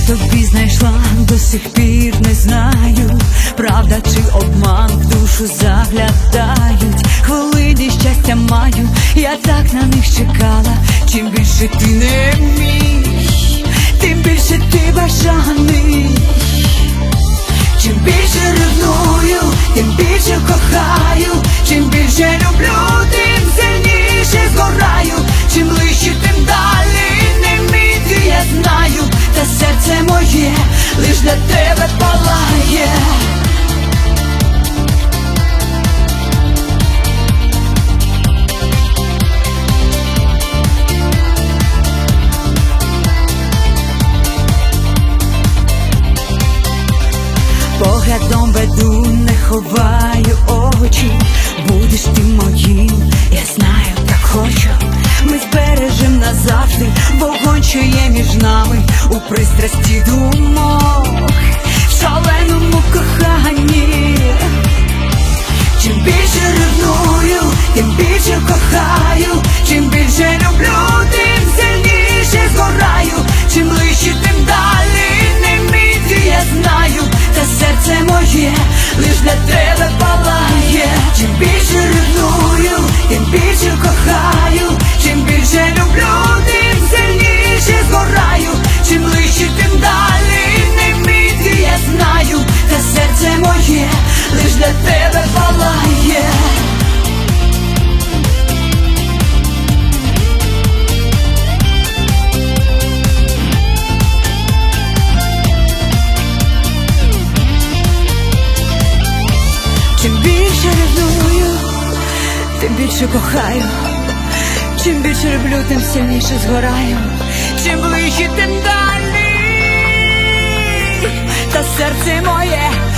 тобі знайшла, до сих пір не знаю, правда чи обман, в душу заглядають. Хвилини щастя маю, я так на них чекала. Чим більше ти не мій, тим більше ти бажаний. Чим більше ревную, тим більше кохаю. Чим більше люблю, тим сильніше згораю. Чим ближче, тим далі не вміти, я знаю. Та серце моє лиш для тебе палає. Поглядом веду, не ховаю очі. Будеш ти моїм, я знаю, так хочу. Ми збережем назавжди вогонь, що є між нами, у пристрасті думок, в шаленому коханні. Чим більше ревную, тим більше кохаю. Чим більше люблю, тим сильніше згораю. Чим ближче, тим далі не вміти, я знаю. Та серце моє лиш для тебе палає. Чим більше ревную, тим більше кохаю. Чим більше люблю, тим сильніше згораю. Чим ближче, тим далі не вміти, я знаю. Та серце моє лиш для тебе палає. Чим більше ревную, тим більше кохаю. Чим більше люблю, тим сильніше згораю. Чим ближче, тим далі. Та серце моє